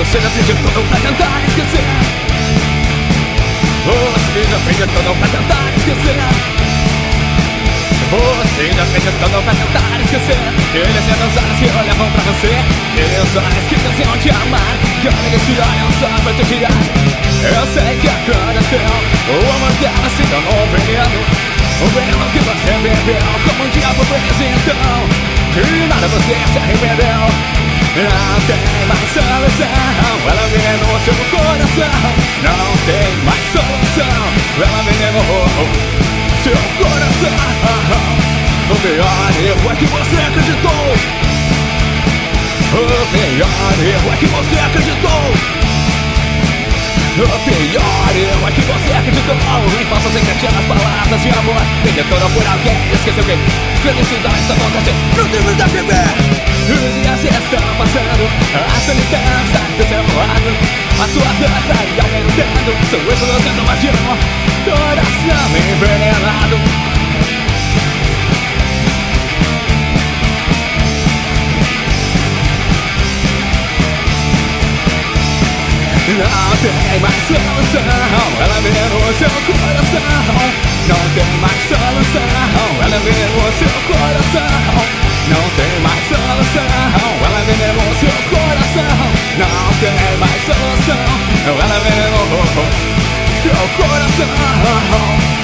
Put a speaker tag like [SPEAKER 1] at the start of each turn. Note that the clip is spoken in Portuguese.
[SPEAKER 1] Você já fez de tudo pra tentar esquecer. Você já fez de tudo pra tentar esquecer. Você já fez de tudo pra tentar esquecer. Eles eram os olhos que olhavam pra você, aqueles olhos que diziam te amar, que olham esse olho só pra te tirar. Eu sei que aconteceu, o amor dela se tornou um veneno, o veneno que você bebeu, como um diabo fez então. E nada você se arrependeu. Não tem mais solução, ela venenou seu coração. Não tem mais solução, ela venenou seu coração. O pior erro é que você acreditou. O pior erro é que você acreditou. O pior erro é que você acreditou em falsas e criativas palavras de amor. Vendedora por alguém, esqueceu que felicidade só acontece no tempo da TV. Os dias estão passando, a solidão está do seu lado, a sua dor está aí aumentando, seu rosto sendo vazio, coração envenenado. Não tem mais solução, ela venenou seu coração. Não tem mais solução, ela venenou seu coração. Não tem mais solução, ela venenou seu coração. Não tem mais solução, ela venenou seu coração.